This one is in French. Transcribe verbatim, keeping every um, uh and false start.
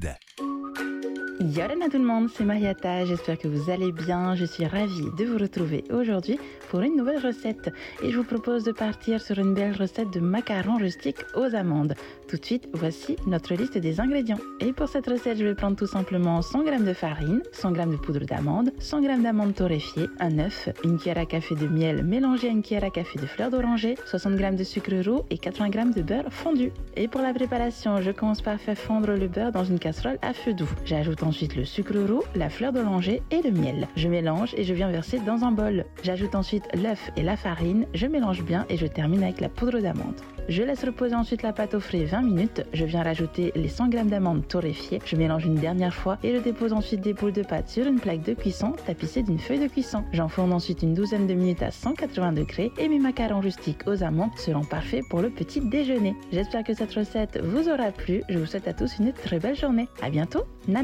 كده. Yolen à tout le monde, c'est Mariata, j'espère que vous allez bien, je suis ravie de vous retrouver aujourd'hui pour une nouvelle recette et je vous propose de partir sur une belle recette de macarons rustiques aux amandes. Tout de suite, voici notre liste des ingrédients. Et pour cette recette, je vais prendre tout simplement cent grammes de farine, cent grammes de poudre d'amande, cent grammes d'amandes torréfiées, un œuf, une cuillère à café de miel mélangé à une cuillère à café de fleur d'oranger, soixante grammes de sucre roux et quatre-vingts grammes de beurre fondu. Et pour la préparation, je commence par faire fondre le beurre dans une casserole à feu doux. J'ajoute ensuite le sucre roux, la fleur d'oranger et le miel. Je mélange et je viens verser dans un bol. J'ajoute ensuite l'œuf et la farine, je mélange bien et je termine avec la poudre d'amande. Je laisse reposer ensuite la pâte au frais vingt minutes. Je viens rajouter les cent grammes d'amandes torréfiées. Je mélange une dernière fois et je dépose ensuite des boules de pâte sur une plaque de cuisson tapissée d'une feuille de cuisson. J'enfourne ensuite une douzaine de minutes à cent quatre-vingts degrés et mes macarons rustiques aux amandes seront parfaits pour le petit déjeuner. J'espère que cette recette vous aura plu. Je vous souhaite à tous une très belle journée. À bientôt.